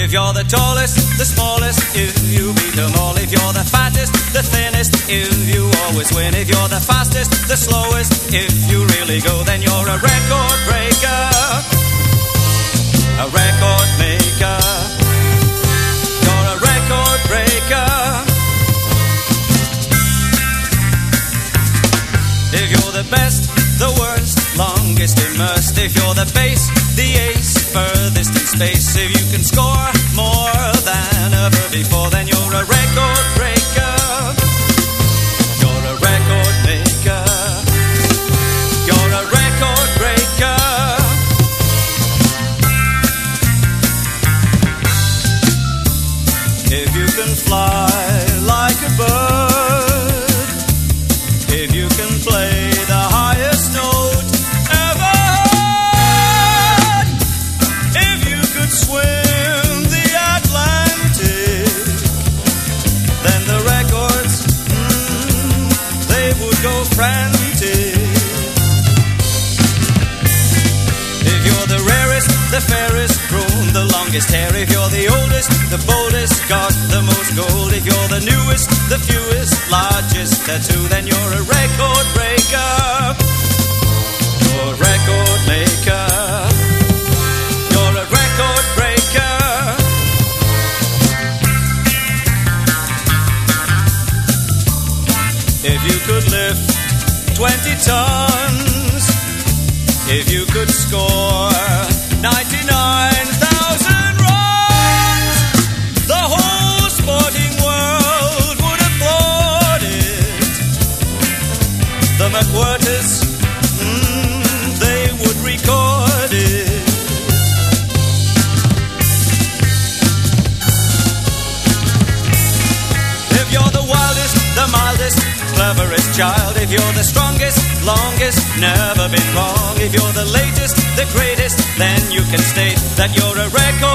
If you're the tallest, the smallest, if you beat them all. If you're the fattest, the thinnest, if you always win. If you're the fastest, the slowest, if you really go, then you're a record breaker, a record maker. You're a record breaker. If you're the best, the worst, longest immersed. If you're the bass, the ace, furthest in space. If you can score more than ever before, then you're a record breaker. You're a record maker. You're a record breaker. If you can fly like a bird, if you can play the highest note ever heard, if you could swim the Atlantic, then the records, they would go frantic. If you're the rarest, the fairest, grown the longest hair. If you're the oldest, the boldest, got the most gold. If you're the newest, the fewest, largest tattoo, then you're a record breaker. You're a record maker. You're a record breaker. If you could lift 20 tons, if you could score 99,000 runs, the whole sporting world would applaud it. The McWhirters, they would record it. If you're the wildest, the mildest, cleverest child, if you're the strongest, longest, never been wrong, if you're the latest, the greatest, then you can state that you're a record